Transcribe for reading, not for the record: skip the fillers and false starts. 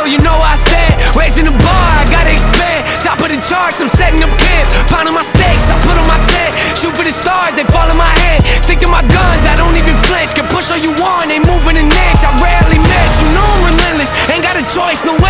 you know I stand. Raising the bar, I gotta expand. Top of the charts, I'm setting up camp. Pounding my stakes, I put on my tent. Shoot for the stars, they fall in my hand. Stick to my guns, I don't even flinch. Can push all you want, ain't moving an inch. I rarely miss, you know I'm relentless. Ain't got a choice, no